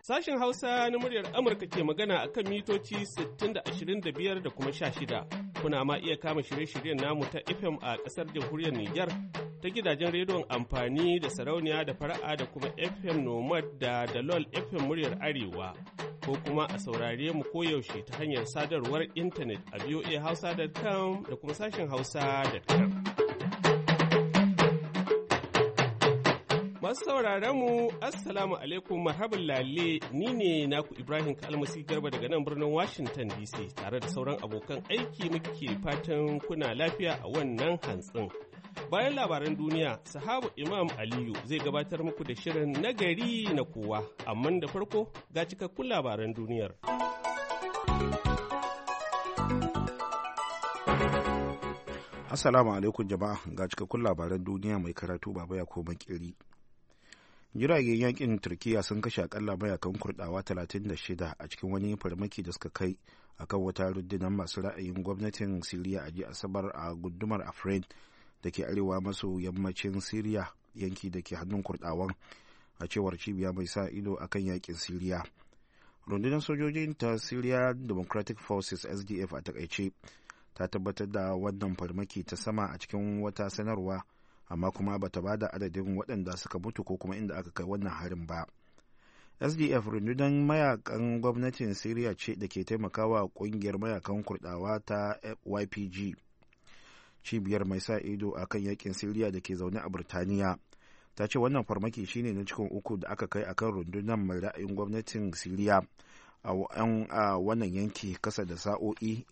Sashen Hausa na muryar Amurka ke magana a kan mitoci 60 da 25 da kuma 16. Kuna ma iya kama shirye-shiryen namu ta FM a ƙasar jamhuriyar Nijar ta gidajen rediyon amfani da sarauniya da fara'a da kuma FM Nomad da Dalol FM muryar Arewa. Ko kuma a saurare mu koyaushe ta hanyar sadarwar intanet a voahausa.com da kuma sashen hausa.com. Masu sauraron mu Assalamu alaikum marhaban lalle ni ne naku Ibrahim Kalmasi Garba daga nan birnin Washington DC tare da sauran abokan aiki muke fatan kuna lafiya a wannan hantsin. Bayan labaran duniya, sahabu Imam Aliyu zai gabatar muku da shirin nagari na kowa, amma da farko ga cikakkun labaran duniyar. Assalamu alaikum jama'a, ga cikakkun labaran duniya mai karatu baba ya koma kiri. Jiragen yakin Turkiyya sun kashe akalla mayakan Kurdawa 36 a cikin wani farmaki da suka kai akan wata rundunar masu ra'ayin gwamnatin Siriya a jiya Asabar a gundumar Afrin da ke arewa maso yammacin Siriya, yanki da ke hannun Kurdawan, a cewar cibiya mai sa ido akan yakin Siriya. Rundunar sojojin ta Syria Democratic Forces SDF a takaice ta tabbatar da wannan farmaki ta sama a cikin wata sanarwa, amma kuma bata bada adadin waɗanda suka mutu ko kuma inda aka kai wannan harin ba. SDF rundunar mayakan gwamnatin Syria ce da ke taimakawa ƙungiyar mayakan Kurdawa ta YPG. Cibiyar mai sa ido a kan yakin Syria da ke zaune a Burtaniya ta ce wannan farmaki shine na cikin uku da aka kai akan rundunar mai ra'ayin gwamnatin Syria a wannan yanki kasa da sa'o'i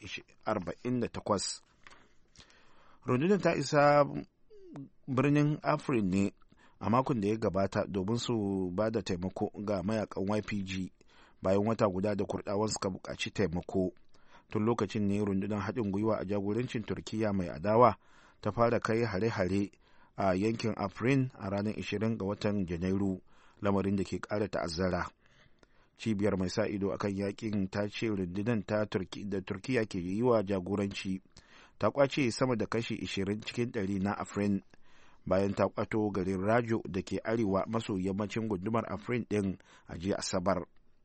48. Rundunar ta isa birnin Afrin ne a makon da ya gabata domin su ba da taimako ga mayakan YPG bayan wata guda da Kurdawan suka buƙaci taimako. Tun lokacin ne rundunar haɗin gwiwa a jagorancin Turkiyya mai adawa ta fara kai hare-hare a yankin Afrin a ranar 20 ga watan Janairu, lamarin da ke ƙara ta'azzara. Cibiyar mai sa ido akan yakin ta ce rundunar da Turkiyya ke yi wa jagoranci ta kwace sama da kashi 20 cikin 100 na Afrin bayan ta kwato garin Rajo da ke arewa maso yammacin gundumar Afrin ɗin a jiya Asabar.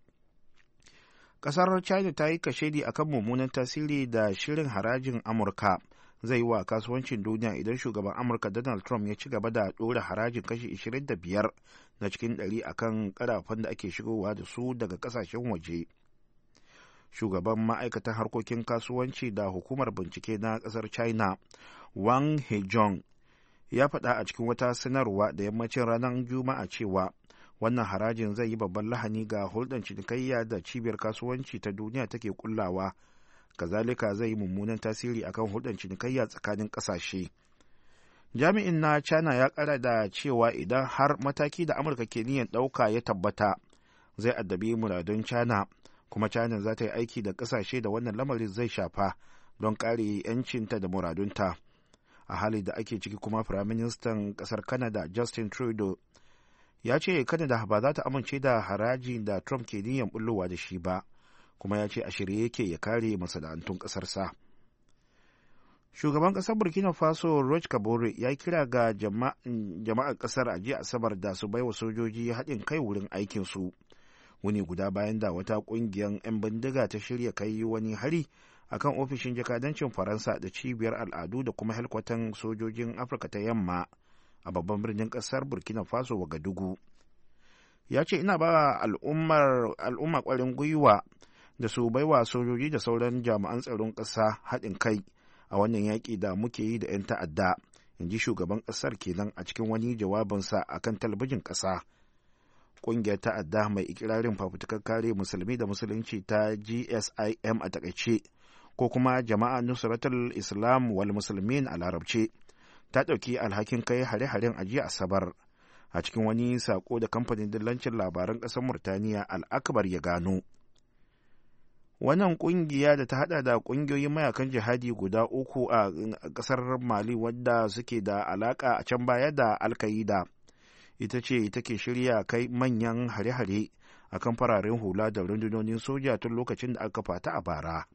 Ƙasar China ta yi kashedi akan mummunan tasiri da shirin harajin Amurka zai yi wa kasuwancin duniya idan shugaban Amurka Donald Trump ya ci gaba da ɗora harajin kashi 25 na cikin 100 akan karafan da ake shigowa da su daga ƙasashen waje. Shugaban ma'aikatan harkokin kasuwanci da hukumar bincike na ƙasar China, Wang Hejong, ya faɗa a cikin wata sanarwa da yammacin ranar Juma'a cewa wannan harajin zai yi babban lahani ga hulɗar cinikayya da cibiyar kasuwanci ta duniya take kullawa, kazalika zai yi mummunan tasiri akan hulɗar cinikayya tsakanin ƙasashe. Jami'in na China ya ƙara da cewa idan har mataki da Amurka ke niyyar ɗauka ya tabbata, zai addabi muradun China, kuma China za ta yi aiki da ƙasashe da wannan lamarin zai shafa don kare 'yancinta da muradunta. A hali da ake ciki kuma Firaministan ƙasar Canada Justin Trudeau ya ce Canada ba za ta amince da haraji da Trump ke niyyar bullowa da shi ba, kuma ya ce a shirye yake ya kare masana'antun ƙasarsa. Shugaban ƙasar Burkina Faso Roch Kabore ya kira ga jama'ar ƙasar a jiya Asabar da su baiwa sojoji haɗin kai wurin aikinsu. Wuni guda bayan da wata ƙungiyar 'yan bindiga ta shirya kai wani hari akan ofishin jakadancin Faransa da cibiyar al'adu da kuma helkwatan sojojin Afirka ta Yamma a babban birnin ƙasar Burkina Faso Wagadugu. Ya ce ina ba al'umma ƙwarin gwiwa da su baiwa sojoji da sauran jami'an tsaron ƙasa haɗin kai a wannan yaƙi da muke yi da 'yan ta'adda, in ji shugaban ƙasar kenan a cikin wani jawabinsa a kan talabijin ƙasa. Ƙungiyar ta'adda mai ikirarin fafutukar kare musulmi da musulunci ta GSIM a takaice, ko kuma jama'a Nusratul Islam wal Musulmin a larabce, ta ɗauki alhakin kai hare-haren a jiya Asabar a cikin wani sako da kamfanin dillancin labaran ƙasar Murtaniya Al-Akbar ya gano. Wannan ƙungiya da ta hada da ƙungiyoyin mayakan jihadi guda uku a ƙasar Mali wadda suke da alaƙa a can baya da Al-Qaida, ita ce take shirya kai manyan hare-hare a kan fararen hula da rundunonin soja tun lokacin da aka fata a bara.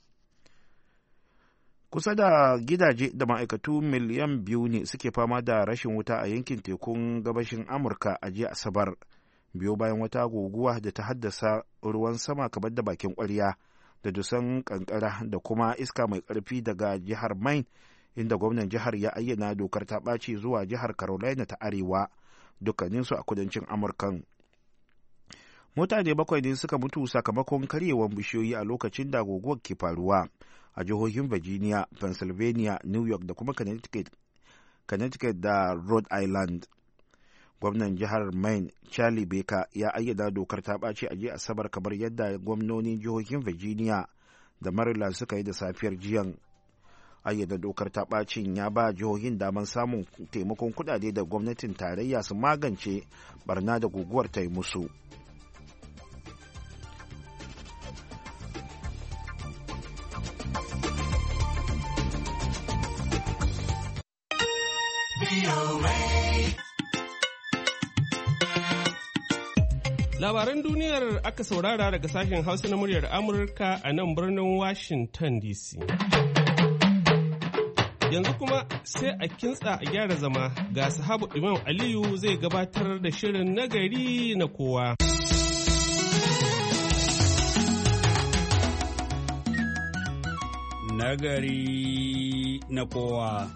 Kusa da gidaje da ma'aikatu miliyan 2 ne suke fama da rashin wuta a yankin tekun gabashin Amurka a jiya Asabar, biyo bayan wata guguwa da ta haddasa ruwan sama kamar da bakin ƙwarya da dusan kankara da kuma iska mai ƙarfi daga jihar Maine, inda gwamnan jihar ya ayyana dokar ta ɓaci zuwa jihar Carolina ta Arewa, dukkaninsu a kudancin Amurkan. Mutane 7 ne suka mutu sakamakon karyewar bishiyoyi a lokacin da guguwar ke faruwa a jihohin Virginia, Pennsylvania, New York da kuma Connecticut da Rhode Island. Gwamnan jihar Maine, Charlie Baker, ya ayyana dokar ta ɓaci a jiya Asabar kamar yadda gwamnonin jihohin Virginia da Maryland suka yi da safiyar jiyan. Ayyana dokar ta ɓacin ya ba jihohin daman samun taimakon kuɗaɗe da gwamnatin tarayya su magance barna da guguwar ta yi musu. Labaran duniyar aka saurara daga sashen Hausa na muryar Amurka a nan birnin Washington DC. Yanzu kuma sai a kintsa a gyara zama ga sahabu Imam Aliyu zai gabatar da shirin nagari na kowa. Nagari na kowa.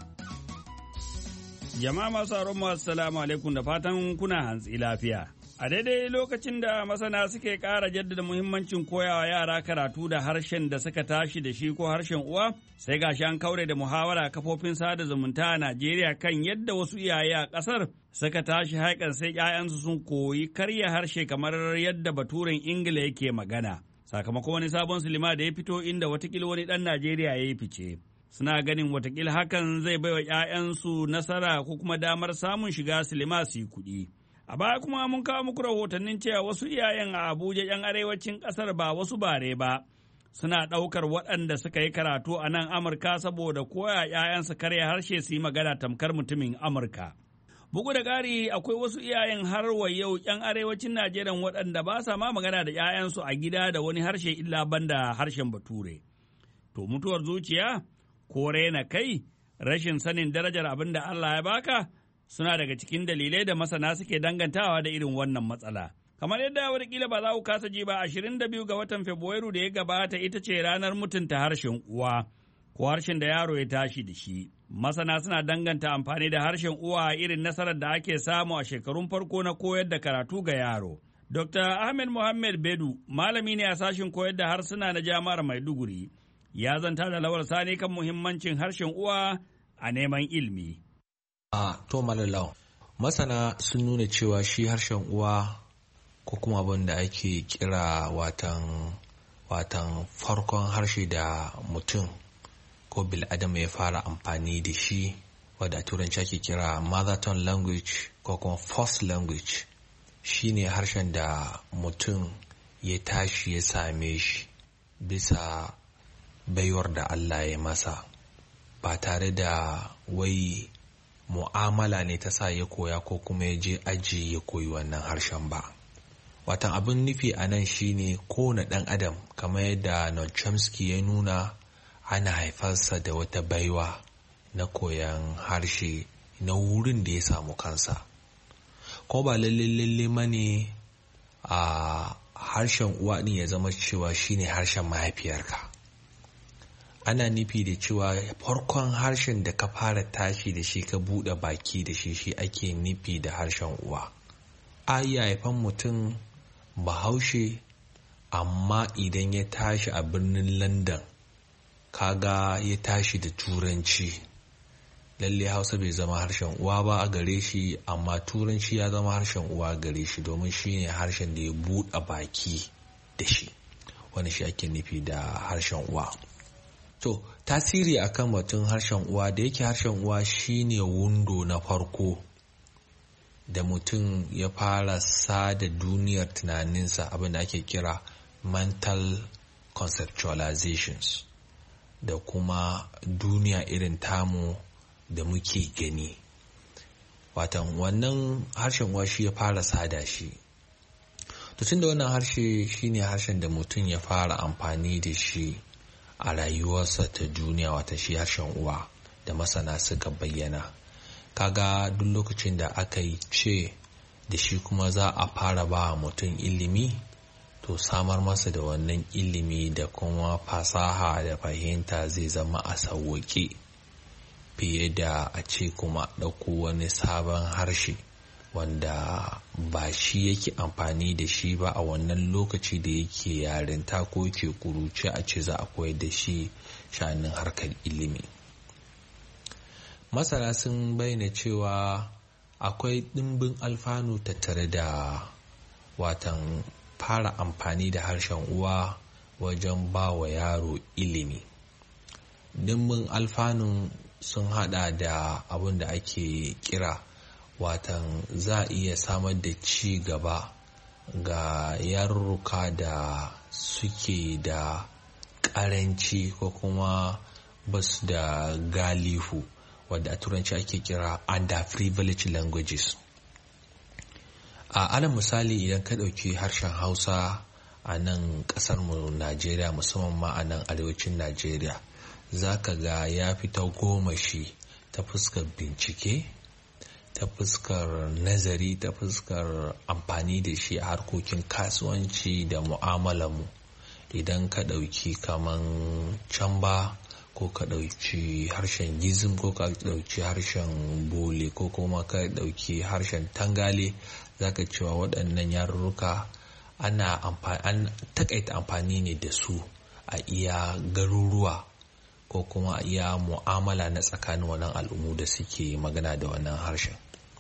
Jama'a masu aron assalamu alaikum da fatan kuna hantsi lafiya. A daidai lokacin da masana suke ƙara jaddada muhimmancin koyawa yara karatu da harshen da suka tashi da shi ko harshen uwa, sai gashi an kaure da muhawara kafofin sada zumunta a Najeriya kan yadda wasu iyaye a ƙasar suka tashi haikan sai ‘ya'yansu sun koyi karya harshe kamar yadda baturen Ingila yake magana. Sakamakon wani sabon silima da ya fito inda watakila wani ɗan Najeriya ya yi fice. Suna ganin watakila hakan zai baiwa ‘ya'yansu nasara ko kuma damar samun shiga silima su yi kuɗi. A baya kuma mun kawo muku rahotannin cewa wasu iyayen a Abuja 'yan arewacin ƙasar ba wasu bare ba, suna ɗaukar waɗanda suka yi karatu a nan Amurka saboda koya 'ya'yansu karya harshe su yi magana tamkar mutumin Amurka. Bugu da ƙari akwai wasu iyayen har wa yau 'yan arewacin Najeriya waɗanda ba sa ma magana da 'ya'yansu a gida da wani harshe illa banda harshen Bature. To mutuwar zuciya ko raina kai, rashin sanin darajar abin da Allah ya baka, suna daga cikin dalilai da masana suke dangantawa da irin wannan matsala. Kamar yadda wataƙila ba za ku kasa ji ba, 22 ga watan Fabrairu da ya gabata ita ce ranar mutunta harshen uwa, ko harshen da yaro ya tashi da shi. Masana suna danganta amfani da harshen uwa a irin nasarar da ake samu a shekarun farko na koyar da karatu ga yaro. Dr. Ahmed Mohammed Bedu, malami ne a sashen koyar da harsuna na Jami'ar Maiduguri, ya zanta da Lawal Sani kan muhimmancin harshen uwa a neman ilimi. To Malalau, masana sun nuna cewa shi harshen uwa ko kuma abin da ake kira watan farkon harshe da mutum ko bil'adama ya fara amfani da shi, wadda a turanci ake kira mother tongue language ko kuma first language, shi ne harshen da mutum ya tashi ya same shi bisa baiwar da Allah ya masa, ba tare da wai mu'amala ne ta sa ya koya ko kuma ya je aji ya koyi wannan harshen ba. Watan abin nufi a nan shine kowane ɗan adam, kamar yadda Noam Chomsky ya nuna, ana haifarsa da wata baiwa na koyan harshe na wurin da ya samu kansa. Ko ba lalle mane a harshen uwa ɗin ya zama cewa shine harshen mahaifiyarka. Ana nufi da cewa farkon harshen da ka fara tashi da shi ka buɗe baki da shi ake nufi da harshen uwa. A iya haifan mutum Bahaushe, amma idan ya tashi a birnin London, kaga ya tashi da Turanci, lalle Hausa bai zama harshen uwa ba a gare shi, amma Turanci ya zama harshen uwa gare shi, domin shi ne harshen da ya buɗe baki da shi. Wani shi ake nufi da harshen uwa. To, tasiri akan batun harshen uwa, da yake harshen uwa shine wundo na farko da mutum ya fara sada duniyar tunaninsa, abin da ake kira mental conceptualizations, da kuma duniya irin tamu da muke gani. Watan wannan harshen uwa shi ya fara sada shi. To, tunda wannan harshe shine harshen da mutum ya fara amfani da shi a rayuwarsa ta duniya, wata shi harshen uwa da masana suka bayyana, kaga duk lokacin da aka yi ce da shi kuma za a fara ba mutum ilimi, to samar masa da wannan ilimi da kuma fasaha da fahimta zai zama a sauwaƙe fiye da a ce kuma ɗauko wani sabon harshe wanda ba shi yake amfani da shi ba a wannan lokaci da yake yarinta ko ke kuruce, a ce za a koyar da shi sha'anin harkar ilimi. Masana sun bayyana cewa akwai ɗimbin alfanu tattare da watan fara amfani da harshen uwa wajen ba wa yaro ilimi. Ɗimbin alfanun sun hada da abin da ake kira watan za a iya samar da ci gaba ga yarurruka da suke da karanci ko kuma basu da galihu, wadda a turanci ake kira underprivileged languages. A alal misali, idan ka ɗauki harshen Hausa a nan ƙasarmu Najeriya, musamman ma a nan arewacin Najeriya, za ka ga ya fi ta goma shi ta fuskar bincike, ta fuskar nazari, ta fuskar amfani da shi a harkokin kasuwanci da mu'amalarmu. Idan ka ɗauki kaman Chamba, ko ka ɗauki harshen Gizim, ko ka ɗauki harshen Bole, ko kuma ka ɗauki harshen Tangale, za ka cewa waɗannan yarurruka ana takaita amfani ne da su a iya garuruwa ko kuma a iya mu'amala na tsakanin wannan al'ummu da suke magana da wannan harshen.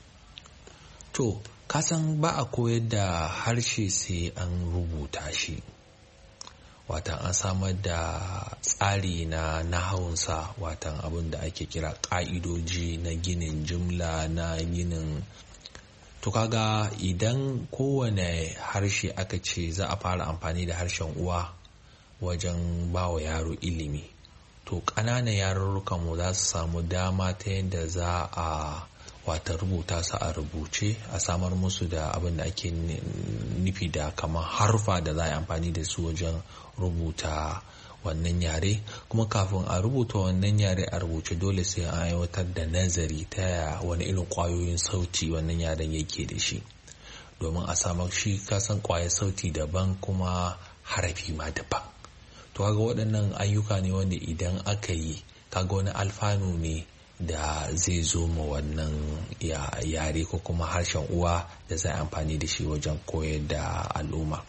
To, kasan ba a koyar da harshe sai an rubuta shi. Watan an samar da tsari na nahawunsa, watan abin da ake kira ƙa'idoji na ginin jumla, na ginin. To kaga idan kowane harshe aka ce za a fara amfani da harshen uwa wajen ba wa yaro ilimi, to ƙananan yarurrukanmu za su samu dama ta yadda za a wata rubuta su a rubuce, a samar musu da abin da ake nufi da kamar harfa da za a yi amfani da su wajen rubuta wannan yare. Kuma kafin a rubuta wannan yare a rubuce, dole sai an aiwatar da nazari ta wani irin kwayoyin sauti wannan yaren yake da shi, domin a samar shi kasan kwayar sauti daban kuma harafi ma daban. To kaga waɗannan ayyuka ne wanda idan aka yi, kaga wani alfanu ne da zai zo ma wannan yare ko kuma harshen uwa da zai amfani da shi wajen koyar da al'umma.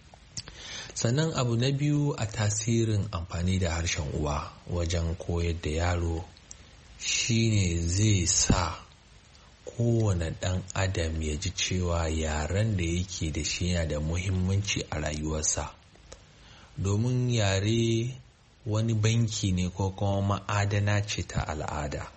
Sannan abu na biyu a tasirin amfani da harshen uwa wajen koyar da yaro shine zai sa kowane ɗan adam ya ji cewa yaren da yake da shi yana da muhimmanci a rayuwarsa, domin yare wani banki ne ko kuma ma'adana ce ta al'ada.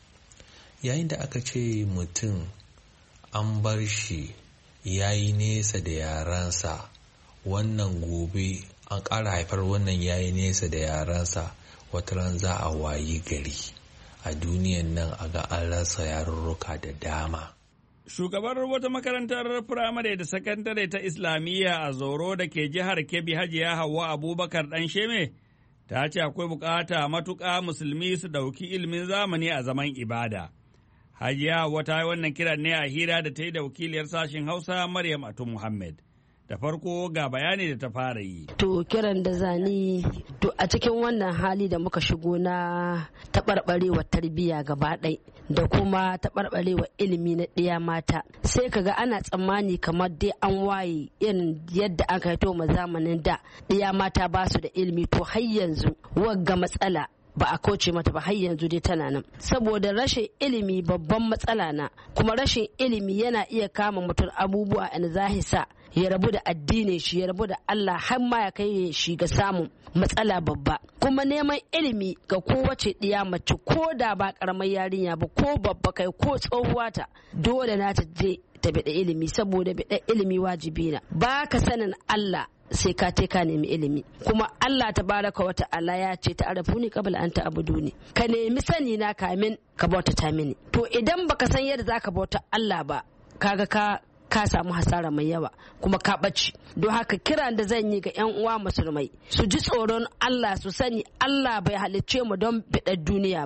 Yayin da aka ce mutum an bar shi ya yi nesa da yarensa, wannan gobe an ƙara haifar wannan ya yi nesa da yarensa, wataran za a wayi gari a duniyan nan a ga an rasa yarurruka da dama. Shugabar wata makarantar firamare da sakandare ta Islamiyya a Zoro da ke jihar Kebbi, Hajiya Hauwa Abubakar Ɗansheme, ta ce akwai bukata matuƙa musulmi su ɗauki ilimin zamani a zaman ibada. Hajiya Hauwa ta yi wannan kiran ne a hira da ta yi da wakiliyar sashen Hausa Maryam Atu Muhammad. Da farko ga bayani da ta fara yi. To kiran da zani to a cikin wannan hali da muka shigo na taɓarɓarewa tarbiyya gaba ɗai da kuma taɓarɓarewa ilimi na ɗiya mata, sai kaga ana tsammani kamar dai an waye irin yadda an kaito ma zamanin da ɗiya mata ba su da ilimi. To har yanzu wagga matsala ba a kauce mata ba, har yanzu dai tana nan, saboda rashin ilimi babban matsala na, kuma rashin ilimi yana iya kama mutum abubuwa in zahisa ya rabu da addinin shi, ya rabu da Allah, har ma ya kai shi ga samun matsala babba. Kuma neman ilimi ga kowace ɗiya mace, ko da ba karamar yarinya ba, ko babba kai ko tsohuwa ta, dole na ta je ta biɗa ilimi, saboda biɗa ilimi wajibi na. Ba ka sanin Allah sai ka ka nemi ilimi, kuma Allah tabaraka wa ta'ala ya ce ta'arafuni qabla an ta'buduni, ka nemi sani na kamin ka bautata mini. To idan baka san yadda zaka bauta Allah ba, kaga ka samu hasara mai yawa, kuma ka ɓaci. Don haka kiran da zan yi ga 'yan uwa musulmai, su ji tsoron Allah, su sani Allah bai halicce mu don biɗar duniya ba.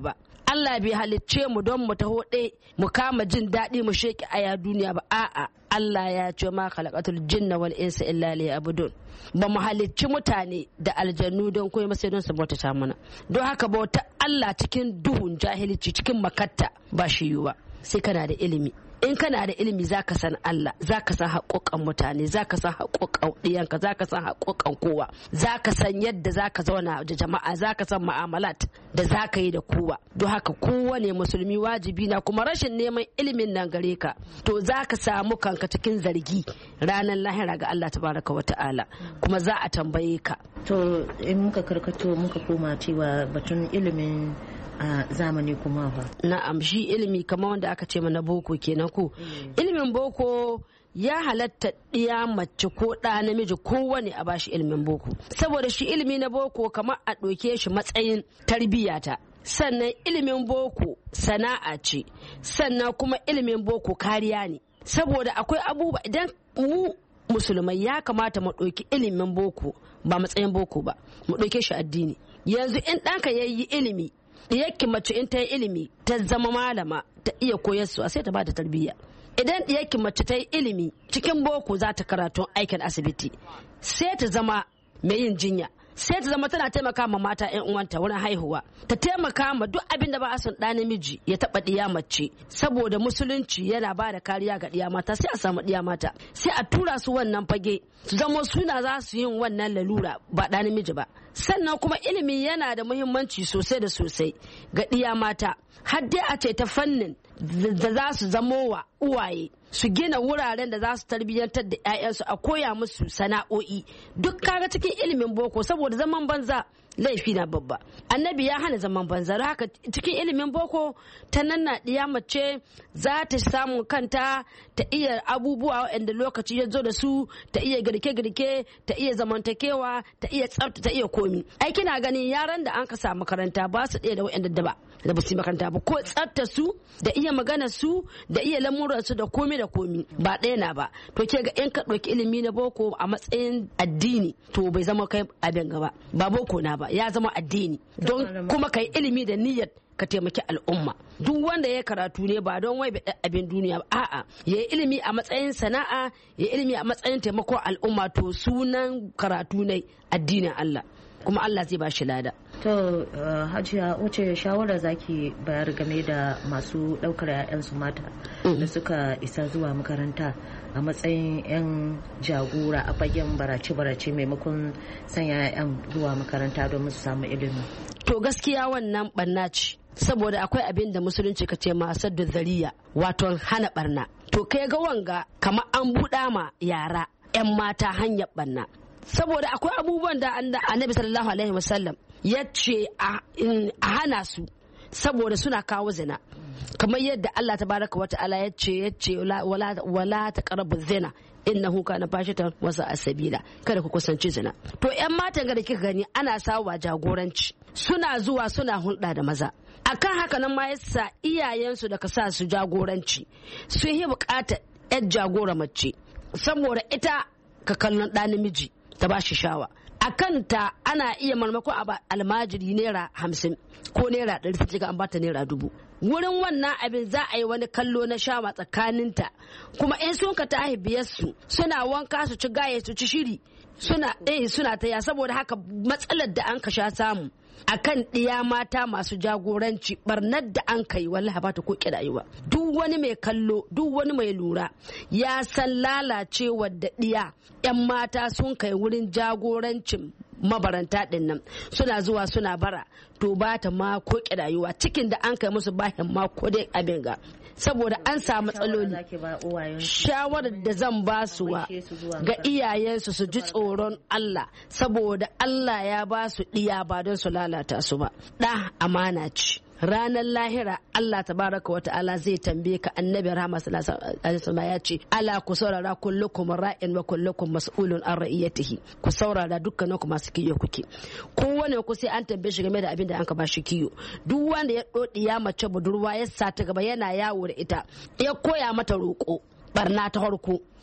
Allah bai halicce mu don mu taho ɗaya mu kama jin daɗi mu sheki aya duniya ba, a'a Allah ya ce ma khalaqatul jinna wal insa illa liya'budun. Ba mu halicci mutane da aljannu don koyi masa don su bautata mana. Don haka bauta Allah cikin duhun jahilci cikin makatta ba shi yiwa, sai kana da ilimi. In kana da ilimi zaka san Allah, zaka san haƙoƙan mutane, zaka san haƙoƙan ɗiyanka, zaka san haƙoƙan kowa, zaka san yadda zaka zauna da jama'a, zaka san mu'amalat da zaka yi da kowa. Don haka kowane musulmi wajibi na, kuma rashin neman ilimin nan gare ka to zaka samu kanka cikin zargi ranar lahira ga Allah tabaraka wa ta'ala, kuma za a tambaye ka. To in muka karkato muka koma cewa batun ilimin a zamani kuma ba. Na'am, shi ilimi kamar wanda aka ce mana boko kenan ko. Ilimin boko ya halatta ɗiya mace ko ɗa namiji kowane a bashi ilimin boko, saboda shi ilimi na boko kamar a ɗauke shi matsayin tarbiyyata. Sannan ilimin boko sana'a ce, sannan kuma ilimin boko kariya ne, saboda akwai abubuwa idan mu musulmai ya kamata mu ɗauki ilimin boko ba matsayin boko ba, mu ɗauke shi addini. Yanzu in ɗanka ya yi ilimi, diyakki mace in ta yi ilimi ta zama malama ta iya koyarwa sai ta ba da tarbiyya. Idan diyakki mace ta yi ilimi cikin boko za ta karatu aikin asibiti, sai ta zama mai yin jinya, sai ta zama tana taimaka ma mata 'yan uwanta wurin haihuwa, ta taimaka ma duk abin da ba a son ɗa namiji ya taɓa ɗiya mace, saboda musulunci yana ba da kariya ga ɗiya mata. Sai a samu ɗiya mata sai a tura su wannan fage su zama suna za su yin wannan lalura ba ɗa namiji ba. Sannan kuma ilimi yana da muhimmanci sosai da sosai ga ɗiya mata, har dai a ce ta fannin da za su zamo wa uwaye, su gina wuraren da za su tarbiyyantar da 'ya'yansu, a koya musu sana'o'i, duk kaga cikin ilimin boko, saboda zaman banza laifi na babba. Annabi ya hana zaman banza, haka cikin ilimin boko ta nan na ɗiya mace za ta samu kanta, ta iya abubuwa waɗanda lokaci ya zo da su, ta iya girke-girke, ta iya zamantakewa, ta iya tsafta, ta iya komi. Ai kina ganin yaran da an ka sa makaranta ba su ɗaya da waɗanda da ba su makaranta ba, ko tsafta su da iya magana su da iya lamuran su da komi ba ɗaya na ba. To ke ga in ka ɗauki ilimi na boko a matsayin addini to bai zama kai abin gaba, ba boko na ba, ya zama addini. Don kuma kai ilimi da niyyar ka taimaki al'umma. Duk wanda ya karatu ne ba don wai abin duniya ba, a'a ya yi ilimi a matsayin sana'a, ya yi ilimi a matsayin taimako al'umma, to sunan karatu ne addinin Allah, kuma Allah zai ba shi lada. To Hajiya, wace shawara zaki bayar game da masu ɗaukar 'ya'yansu mata da suka isa zuwa makaranta a matsayin 'yan jagora a fagen barace-barace maimakon sanya 'ya'yan zuwa makaranta domin su samu ilimi? To gaskiya wannan ɓanna ce, saboda akwai abin da musulunci ka ce masu da zariya, wato hana barna. To kai ga wanga kamar an buɗa ma yara 'yan mata hanyar ɓanna, saboda akwai abubuwan da annabi sallallahu alaihi wasallam ya ce a hana su saboda suna kawo zina, kamar yadda Allah tabaraka wa ta'ala ya ce wala taqrabu zina innahu kana fashatan wa sa'a sabila, kada ku kusanci zina. To 'yan matan da kika gani ana sawa jagoranci, suna zuwa suna hulɗa da maza. Akan haka nan ma yasa iyayensu da ka sa su jagoranci sun yi buƙatar 'yan jagora mace, saboda ita ka kallon ɗa namiji ta ba shi shawa. A kanta ana iya marmako a almajiri naira 50 ko naira 100, sai an bata naira 1000. Wurin wannan abin za a yi wani kallo na shawa tsakaninta, kuma in sun ka tahi biyarsu suna wanka su ci gaye su ci shiri suna taya. Saboda haka matsalar da an ka sha samu akan ɗiya mata masu jagoranci, barnar da an kai wallahi ba ta ko kirayuwa. Duk wani mai kallo, duk wani mai lura ya san lalacewar da ɗiya 'yan mata sun kai wurin jagorancin mabaranta ɗin nan, suna zuwa suna bara, to ba ta ma ko kirayuwa. Cikin da an kai musu bahin ma ko dai abin ga, saboda an samu matsaloli. Shawarar da zan ba su ga iyayensu su ji tsoron Allah, saboda Allah ya ba su ɗiya ba don su lalata su ba. Ɗa amana ce. Ranar lahira Allah tabaraka wa ta'ala zai tambaye ka. Annabi rahama sallallahu alaihi wasallam ya ce, ala ku saurara, kullukum ra'in wa kullukum mas'ulun an ra'iyatihi. Ku saurara, dukkanin ku masu kiyo kuke, kowane ku sai an tambaye shi game da abin da an ka ba shi kiyo. Duk wanda ya dodi ya mace budurwa ya sa ta gaba yana yawo da ita, ya koya mata roƙo, barna ta farko,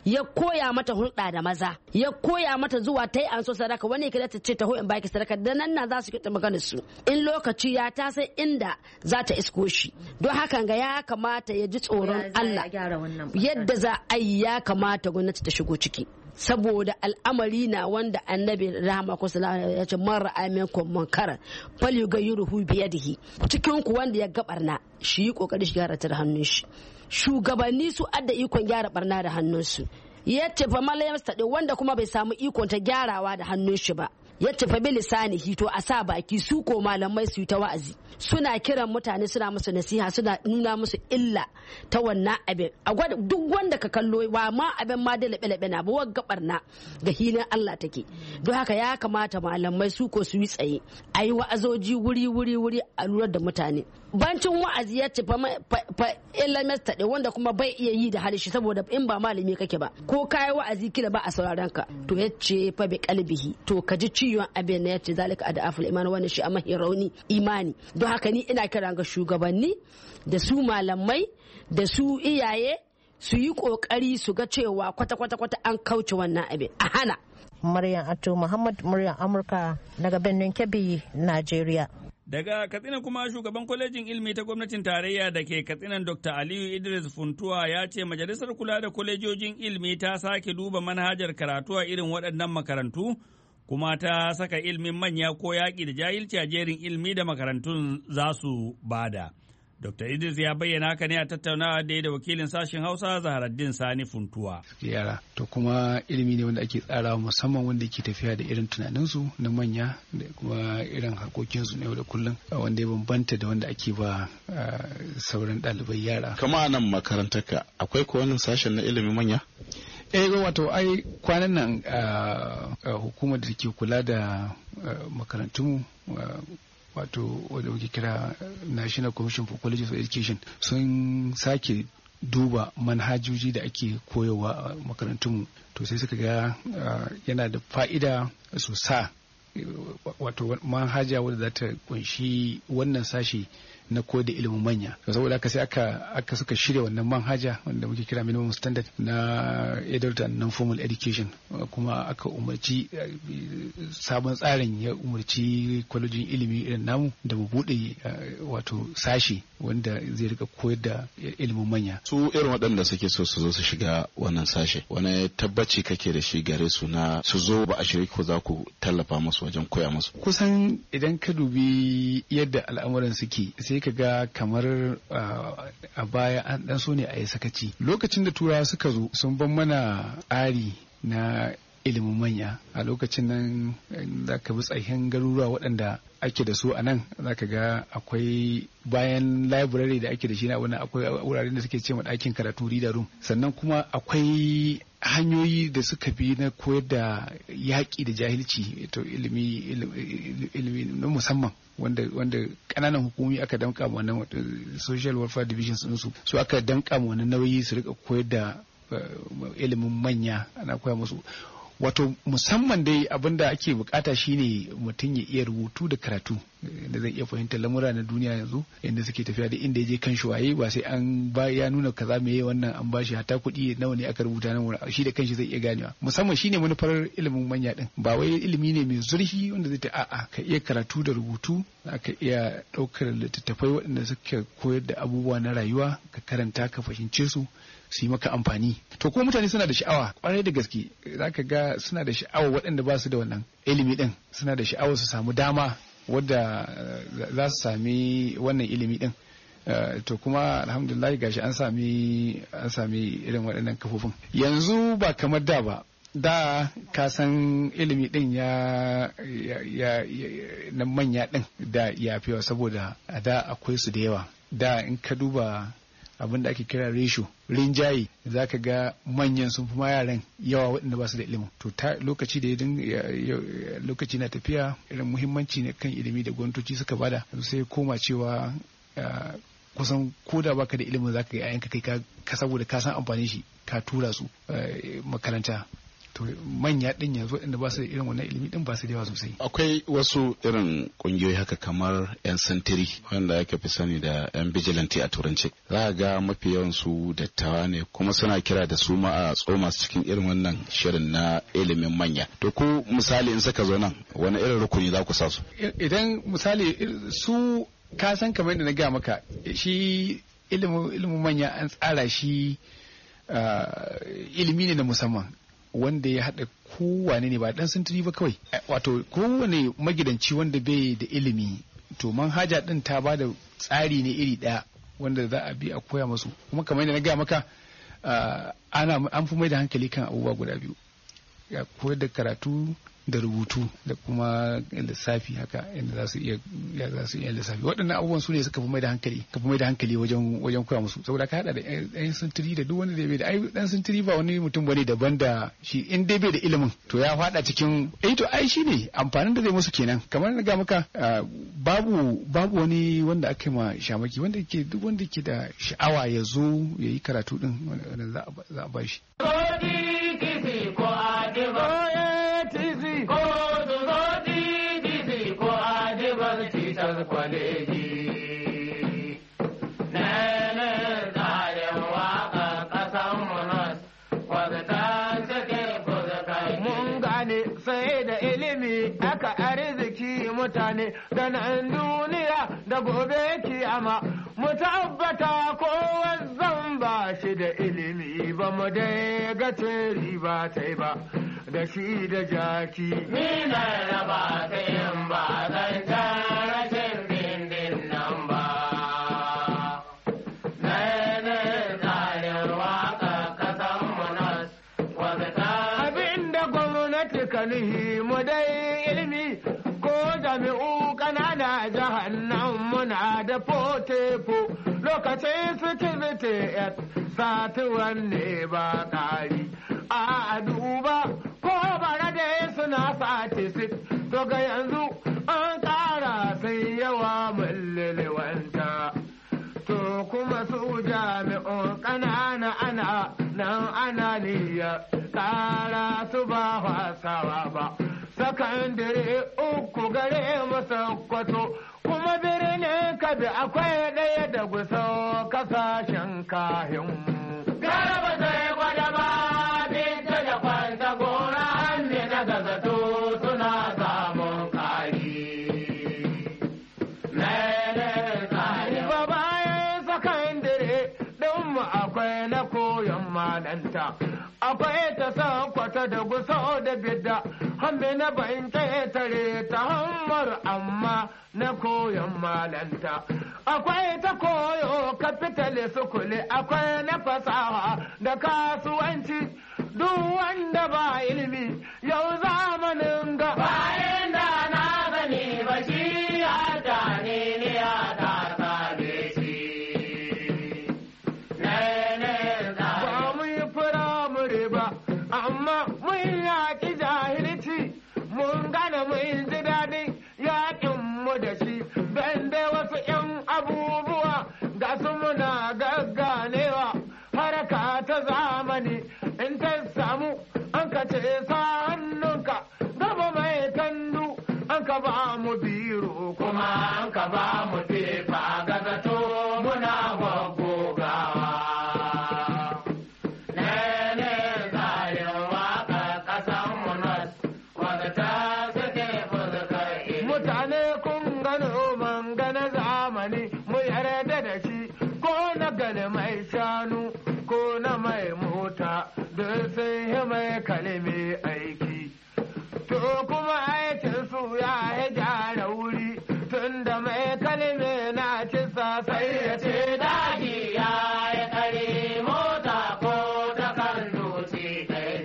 ya koya mata hulɗa da maza, ya koya mata zuwa ta yi an so sadaka, wani kada ta ce ta in baki sadaka, da nan na za su kita maganar su in lokaci ya ta sai inda za ta isko shi. Don hakan ga ya kamata ya ji tsoron Allah, yadda za a yi ya kamata gwamnati ta shigo ciki. Saboda al'amari na wanda annabi rahama ko ya ce man ra'a minkum munkara falyughayyirhu bi yadihi, cikin ku wanda ya ga barna shi yi kokari shi gyara ta da hannun shi. Shugabanni su adda ikon gyara barna da hannunsu. Yace fa malayam stade wanda kuma bai samu ikon ta gyarawa da hannun shi ba, yace fa bi lisanihi, to a sa baki su ko malamai su yi ta wa'azi, suna kiran mutane, suna musu nasiha, suna nuna musu illa ta wannan abin. A gwada duk wanda ka kallo wa ma abin ma da labe na ba wagga barna ga hilin Allah take. Don haka ya kamata malamai su ko su yi tsaye, a yi wa'azoji wuri a lura da mutane. Bancin wa'azi ya ce fa ilimin taɗe wanda kuma bai iya yi da harshe, saboda in ba malami kake ba ko kayi wa'azi kila ba a sauraron ka, to ya ce fa bi kalbihi, to ka ji ciwon abin na ya ce zalika adaful iman, wani shi a mahi rauni imani. Don haka ni ina kira ga shugabanni da su malamai da su iyaye su yi kokari su ga cewa kwata an kauce wannan abin, a hana. Maryam Ato Muhammad, muryar Amurka daga Birnin Kebbi, Najeriya. Daga Katsina kuma shugaban kwalejin ilimi ta gwamnatin tarayya da ke Katsinan Dr. Aliyu Idris Funtuwa ya ce majalisar kula da kwalejojin ilimi ta sake duba manhajar karatu a irin waɗannan makarantu, kuma ta saka ilimin manya ko yaƙi da jahilci a jerin ilimi da makarantun za su bada. Dr. Idris ya bayyana haka ne a tattaunawa da ya da wakilin sashen Hausa Zaharaddin Sani Funtuwa. Yara to kuma ilimi ne wanda ake tsarawa musamman wanda yake tafiya da irin tunaninsu na manya da kuma irin harkokinsu na yau da kullum, wanda ya bambanta da wanda ake ba sauran ɗalibai yara. Kama a nan makarantarka akwai ko wani sashen na ilimin manya? Wato ai kwanan nan hukumar da ke kula da makarantunmu wato wadda muke kira National Commission for Colleges of Education sun sake duba manhajoji da ake koyarwa a makarantunmu, to sai suka ga yana da fa'ida su sa wato manhaja wadda za ta kunshi wannan sashi na koyar da ilimin manya. Saboda haka sai aka suka shirya wannan manhaja wanda muke kira minimum standard na adult and non-formal education, kuma aka umarci sabon tsarin ya umarci kwalejin ilimi irin namu da mu bude wato sashi wanda zai rika koyar da ilimin manya. Su irin waɗanda suke so su zo su shiga wannan sashe, wani tabbaci kake da shi gare su na su zo ba a shirye ko za ku tallafa musu wajen koya musu? Kusan idan ka dubi yadda al'amuran suke sai ka ga kamar a baya an dan so ne a yi sakaci. Lokacin da turawa suka zo sun ban mana tsari na ilimin manya, a lokacin nan za ka bi tsayin garuruwa waɗanda ake da su a nan, za ka ga akwai bayan library da ake da shi na wani akwai wuraren da suke ce ma ɗakin karatu reader room, sannan kuma akwai hanyoyi da suka bi na koyar da yaƙi da jahilci, to ilimi na musamman wanda ƙananan hukumomi aka damƙa wannan social welfare divisions su aka damƙa wannan nauyi su rika koyar da ilimin manya, ana koya musu. Wato musamman dai abinda ake bukata shine mutum ya iya rubutu da karatu da zai iya fahimtar lamura na duniya yanzu inda suke tafiya da inda ya je kan shi waye, ba sai an ba ya nuna kaza me wannan an bashi hata kuɗi nawa ne aka rubuta nan wurin, shi da kanshi zai iya ganewa. Musamman shine manufar ilimin manya din, ba wai ilimi ne mai zurfi wanda zai ta a'a ka iya karatu da rubutu, ka iya ɗaukar littattafai waɗanda suke koyar da abubuwa na rayuwa, ka karanta ka fahimce su yi maka amfani. To kuma mutane suna da sha'awa kwarai da gaske, zaka ga suna da sha'awa waɗanda ba su da wannan ilimi din, suna da sha'awa su samu dama wadda za su sami wannan ilimi din. To kuma alhamdulillah gashi an sami irin waɗannan kafofin. Yanzu ba kamar da ba, da ka san ilimi din ya na manya din da ya fi yawa, saboda a da akwai su da yawa. Da in ka duba abin da ake kira ratio rinjaye, za ka ga manyan sun fi ma yaran yawa waɗanda ba su da ilimin. To lokaci da lokaci na tafiya, irin muhimmanci ne kan ilimi da gwamnatoci suka bada, sai koma cewa kusan koda baka da ilimin za ka ga yayanka kai ka saboda ka san amfani shi ka tura su makaranta. to manya din yanzu inda ba su da irin wannan ilimi din ba su da yawa sosai. Akwai wasu irin kungiyoyi haka kamar yan sintiri wanda aka fi sani da yan vigilante a turanci, za ga mafi yawan su dattawa ne kuma suna kira da su ma a tsoma cikin irin wannan shirin na ilimin manya. To ku misali in suka zo nan wani irin rukuni za ku sa su? Idan misali su ka san kamar yadda na gaya maka shi ilimin manya an tsara shi ilimi ne na musamman wanda ya haɗa kowane ne ba dan sintiri ba kawai, wato kowane magidanci wanda bai da ilimi to manhaja din ta ba da tsari ne iri ɗaya wanda za a bi a koya masu. Kuma kamar yadda na gaya maka an fi mai da hankali kan abubuwa guda biyu, ya koyar da karatu da rubutu da kuma lissafi haka inda za su iya lissafi. Waɗannan abubuwan su ne suka fi mai da hankali wajen koya musu, saboda ka haɗa da ɗan sintiri da duk wanda da bai da ɗan sintiri ba wani mutum bane daban da shi, in dai bai da ilimin to ya faɗa cikin to ai shi ne amfanin da zai musu kenan. Kamar na ga maka babu wani wanda aka ma shamaki, wanda ke duk wanda ke da sha'awa ya zo ya yi karatu din wanda za a ba shi. Mutane da nan duniya da gobe kiyama mu tabbata kowa zan ba shi da ilimi ba mu dai ga riba ta ba da shi da jaki ni na raba ta yin ba zan tara dindin nan ba. Abinda gwamnati kan mu dai ilimi jami'u kanana jahannan muna da fotefo lokacin sikiriti satuwan ne ba kari a duba ko bara da suna sati to ga yanzu an kara sai yawa mullilwanta to kuma su jami'un kanana ana niyya kara su ba wasawa ba. Sakandare uku gare masa kwato kuma birnin Kabi akwai ɗaya da Gusau kasashen kahin. Garaba sai gwada ba binta da kwanta gora hannu na gazato suna samun kari. Ba bayan sakandare ɗinmu akwai na koyon malanta. Akwai ta sakwata da Gusau da Bidda. Hambe na bayin ƙetare ta hammar amma na koyon malanta. Akwai ta koyo capital sukuli, akwai na fasaha da kasuwanci duk wanda ba ilimi yau zamanin ga. Bayan da na gani ba shi ya gane ne ya ta same shi. Ba mu yi firamare ba, amma mun yaƙi jahilci. Mun gane mun ji daɗin yaƙin mu da shi, ban da wasu ‘yan abubuwa ga su muna gagganewa haraka ta zamani in ta samu an ka ce sa hannunka gaba mai kandu an ka ba mu biro kuma an ka ba mu tefa ga zato muna gwaggogawa. Mai shanu ko na mai mota don sai mai kalmi aiki to kuma aikin su ya gyara wuri tun da mai kalmi na cisa sai ya ce daji ya yi kare mota ko ta kan doci ɗaya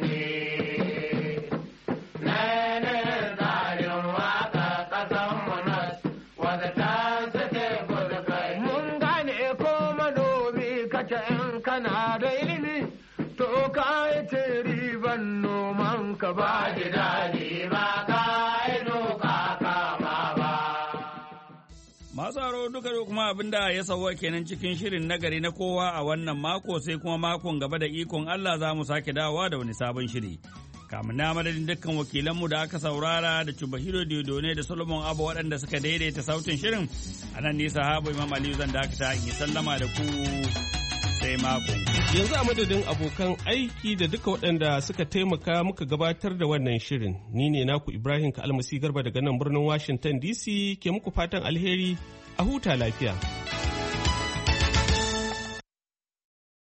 ne tsarin waka ƙasan mu nas wadda ta suke burkai mun gane ko in kana da ilimi to ka yi riban noman ka ba ji daɗi ba ka yi doka kama ba. Masu haro duka kuma abinda ya sauwa kenan cikin shirin nagari na kowa a wannan mako sai kuma makon gaba da ikon Allah za mu sake dawowa da wani sabon shiri. Kamun na madadin dukkan wakilanmu da aka saurara da Chubahiro Diodone da Solomon Abba waɗanda suka daidaita sautin shirin. A nan nisa habu Imam Aliyu zan dakata in yi sallama da ku sai mako. Yanzu a madadin abokan aiki da duka waɗanda suka taimaka muka gabatar da wannan shirin. Ni ne naku Ibrahim Kalmasi Garba daga nan birnin Washington DC ke muku fatan alheri a huta lafiya.